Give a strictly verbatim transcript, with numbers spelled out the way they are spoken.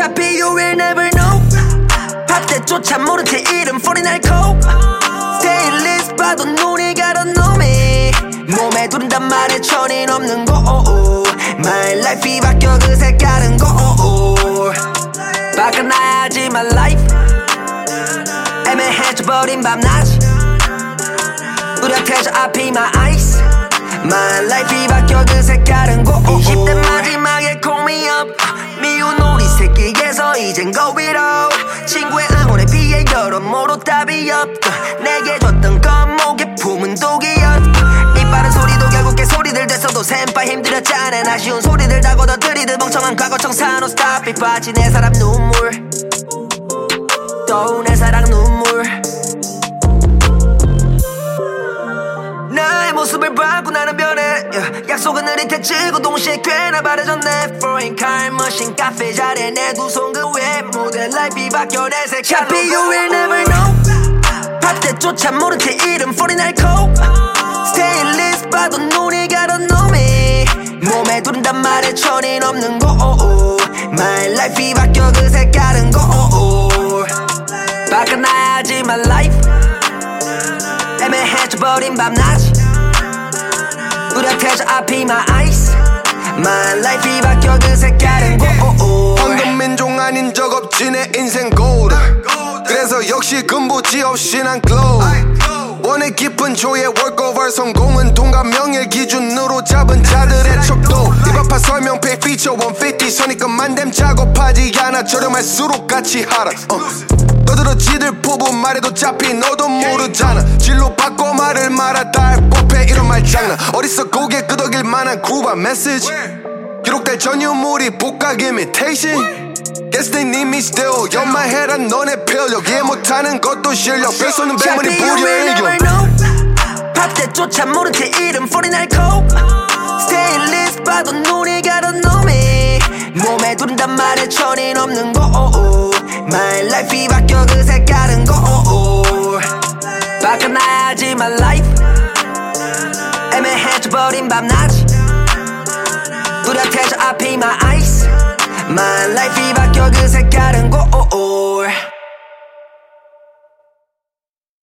어차피 you will never know. 밥 때조차 모른 채 이름 사십구 coke. 스테인리스 봐도 눈이 가는 놈이 몸에 두른단 말에 천이 넘는 곳. My life이 바뀌어 그 색깔은 gold. 바꿔놔야지 my life. 애매해져 버린 밤낮 뚜렷해져 앞이 my eyes. My life이 바뀌어 그 색깔은 gold. 이십 대 마지막에 call me up. 미운 우리 새끼에서 이젠 go it all. 친구의 응원에 비해 여러모로 답이 없다. 내게 줬던 건 목에 품은 독이었. 이 빠른 소리도 결국 개소리들 됐어도 senpai 힘들었잖아. 아쉬운 소리들 다 걷어들이듯 멍청한 과거 청산호 stop it. 빠진 내 사람 눈물 또 내 사랑 눈물. 나의 모습을 받고 나는 변해. yeah. 약속은 느릿해지고 동시에 꽤나 바래졌네. Foreign car machine 카페 자리에 내 두 손 그 위에 모델 라이프이 바뀌어 내 색깔로. 어차피 you will never know. 밥 때조차 모른 채 이름 사십구 coke. 스테인리스 봐도 눈이 가던 놈이 몸에 두른단 말에 천이 넘는 곳. My life이 바뀌어 그 색깔은 gold. 바꿔놔야지 my life. 애매해져 버린 밤낮 뚜렷해져 앞이 my eyes. My life이 바뀌어 그 색깔은 gold. 황금 민족 아닌 적 없지 내 인생 gold. 그래서 역시 근보지 없이 난 glow. 원해 깊은 조의 workover. 성공은 돈과 명예 기준으로 잡은 자들의 척도. 입 아파 설명페이 피처 백오십 선입금만 됨 작업하지 않아. 저렴할수록 같이 하라. 어. 떠들어 지들 포부 말해도 잡히 너도 모르잖아. 진로 바꿔 말을 말아 다 법해 이런 말 장난. 어디서 고개 끄덕일 만한 그루바 메시지. 기록될 전유물이 복각 imitation. Guess they need me still. 연마해란 너네 필력. 이해 못하는 것도 실력. 뺏어는 배문이 불여일견. 밥 때조차 모른 채 이름 사십구 coke. 스테인리스 봐도 눈이 가던 놈이 몸에 두른단 말에 천이 넘는 곳. My life이 바뀌어 그 색깔은 gold. 바꿔놔야지 my life. 애매해져 버린 밤낮 뚜렷해져 앞이 my eyes. My life이 바뀌어 그 색깔은 gold.